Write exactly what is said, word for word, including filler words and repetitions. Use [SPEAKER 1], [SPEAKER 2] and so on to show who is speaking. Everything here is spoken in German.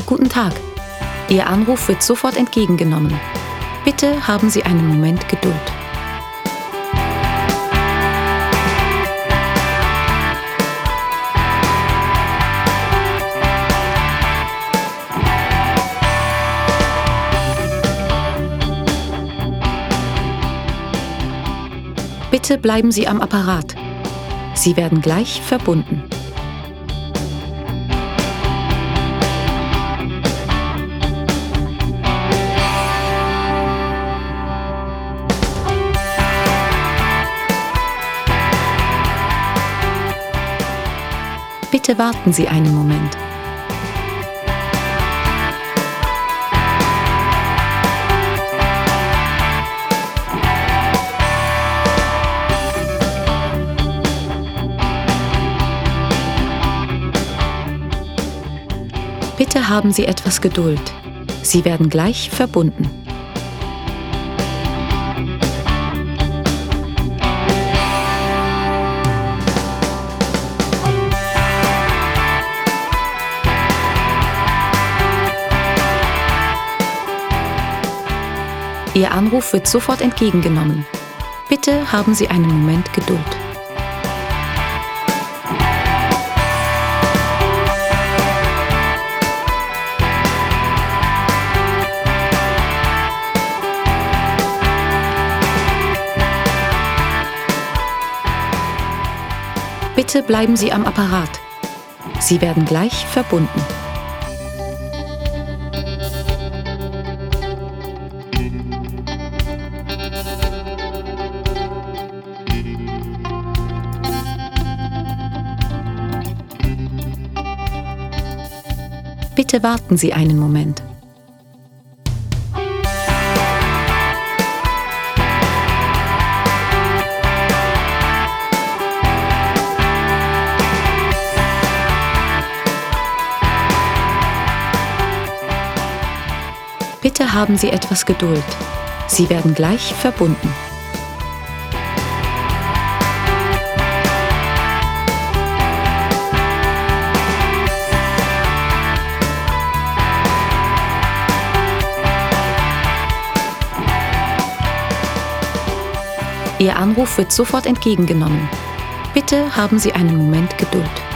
[SPEAKER 1] Guten Tag. Ihr Anruf wird sofort entgegengenommen. Bitte haben Sie einen Moment Geduld. Bitte bleiben Sie am Apparat. Sie werden gleich verbunden. Bitte warten Sie einen Moment. Bitte haben Sie etwas Geduld. Sie werden gleich verbunden. Ihr Anruf wird sofort entgegengenommen. Bitte haben Sie einen Moment Geduld. Bitte bleiben Sie am Apparat. Sie werden gleich verbunden. Bitte warten Sie einen Moment. Bitte haben Sie etwas Geduld. Sie werden gleich verbunden. Ihr Anruf wird sofort entgegengenommen. Bitte haben Sie einen Moment Geduld.